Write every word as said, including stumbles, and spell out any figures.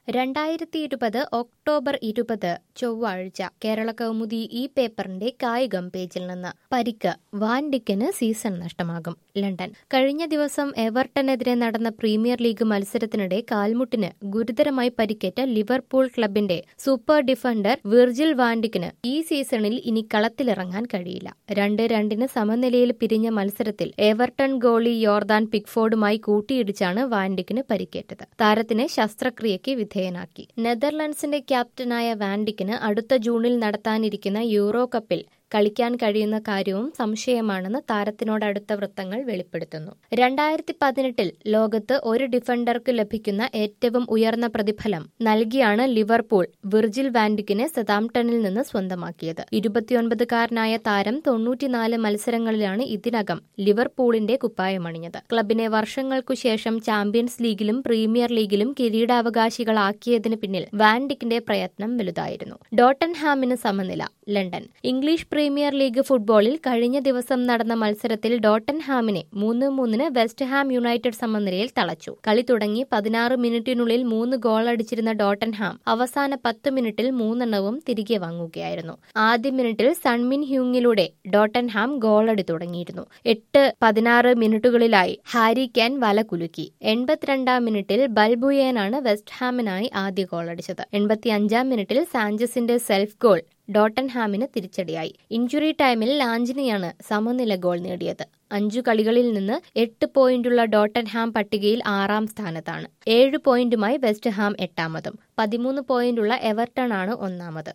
രണ്ടായിരത്തി ഇരുപത് ഒക്ടോബർ ഇരുപത് ചൊവ്വാഴ്ച കേരള കൗമുദി ഈ പേപ്പറിന്റെ കായികം പേജിൽ നിന്ന് പരിക്ക് വാൻ ഡിക്കിന് സീസൺ നഷ്ടമാകും. ലണ്ടൻ. കഴിഞ്ഞ ദിവസം എവർട്ടനെതിരെ നടന്ന പ്രീമിയർ ലീഗ് മത്സരത്തിനിടെ കാൽമുട്ടിന് ഗുരുതരമായി പരിക്കേറ്റ ലിവർപൂൾ ക്ലബിന്റെ സൂപ്പർ ഡിഫൻഡർ വിർജിൽ വാൻ ഡിക്കിന് ഈ സീസണിൽ ഇനി കളത്തിലിറങ്ങാൻ കഴിയില്ല. രണ്ട് രണ്ടിന് സമനിലയിൽ പിരിഞ്ഞ മത്സരത്തിൽ എവർട്ടൺ ഗോളി യോർദാൻ പിക്ഫോർഡുമായി കൂട്ടിയിടിച്ചാണ് വാൻ ഡിക്കിന് പരിക്കേറ്റത്. താരത്തിനെ ശസ്ത്രക്രിയയ്ക്ക് വിധേയനാക്കി. നെതർലൻഡ്സിന്റെ ക്യാപ്റ്റനായ വാൻ ഡിക്കിന് അടുത്ത ജൂണിൽ നടത്താനിരിക്കുന്ന യൂറോ കപ്പിൽ കളിക്കാൻ കഴിയുന്ന കാര്യവും സംശയമാണെന്ന് താരത്തിനോടടുത്ത വൃത്തങ്ങൾ വെളിപ്പെടുത്തുന്നു. രണ്ടായിരത്തി പതിനെട്ടിൽ ലോകത്ത് ഒരു ഡിഫൻഡർക്ക് ലഭിക്കുന്ന ഏറ്റവും ഉയർന്ന പ്രതിഫലം നൽകിയാണ് ലിവർപൂൾ വിർജിൽ വാൻ ഡിക്കിനെ സതാംപ്ടണിൽ നിന്ന് സ്വന്തമാക്കിയത്. ഇരുപത്തിയൊൻപതുകാരനായ താരം തൊണ്ണൂറ്റിനാല് മത്സരങ്ങളിലാണ് ഇതിനകം ലിവർപൂളിന്റെ കുപ്പായമണിഞ്ഞത്. ക്ലബിനെ വർഷങ്ങൾക്കു ശേഷം ചാമ്പ്യൻസ് ലീഗിലും പ്രീമിയർ ലീഗിലും കിരീടാവകാശികളാക്കിയതിന് പിന്നിൽ വാൻ ഡിക്കിന്റെ പ്രയത്നം വലുതായിരുന്നു. ടോട്ടൻഹാമിന് സമനില. ലണ്ടൻ. ഇംഗ്ലീഷ് പ്രീമിയർ ലീഗ് ഫുട്ബോളിൽ കഴിഞ്ഞ ദിവസം നടന്ന മത്സരത്തിൽ ടോട്ടൻഹാമിനെ മൂന്ന് മൂന്നിന് വെസ്റ്റ് ഹാം യുണൈറ്റഡ് സമനിലയിൽ തളച്ചു. കളി തുടങ്ങി പതിനാറ് മിനിറ്റിനുള്ളിൽ മൂന്ന് ഗോൾ അടിച്ചിരുന്ന ടോട്ടൻഹാം അവസാന പത്ത് മിനിറ്റിൽ മൂന്നെണ്ണവും തിരികെ വാങ്ങുകയായിരുന്നു. ആദ്യ മിനിറ്റിൽ സൺമിൻ ഹ്യൂങ്ങിലൂടെ ടോട്ടൻഹാം ഗോളടി തുടങ്ങിയിരുന്നു. എട്ട് പതിനാറ് മിനിറ്റുകളിലായി ഹാരി കെയ്ൻ വല കുലുക്കി. എൺപത്തിരണ്ടാം മിനിറ്റിൽ ബൽബുയേനാണ് വെസ്റ്റ് ഹാമിനായി ആദ്യ ഗോളടിച്ചത്. എൺപത്തിയഞ്ചാം മിനിറ്റിൽ സാഞ്ചസിന്റെ സെൽഫ് ഗോൾ ടോട്ടൻഹാമിന് തിരിച്ചടിയായി. ഇഞ്ചുറി ടൈമിൽ ലാഞ്ചിനിയാണ് സമനില ഗോൾ നേടിയത്. അഞ്ചു കളികളിൽ നിന്ന് എട്ട് പോയിന്റുള്ള ടോട്ടൻഹാം പട്ടികയിൽ ആറാം സ്ഥാനത്താണ്. ഏഴ് പോയിന്റുമായി വെസ്റ്റ് ഹാം എട്ടാമതും. പതിമൂന്ന് പോയിന്റുള്ള എവർട്ടൺ ആണ് ഒന്നാമത്.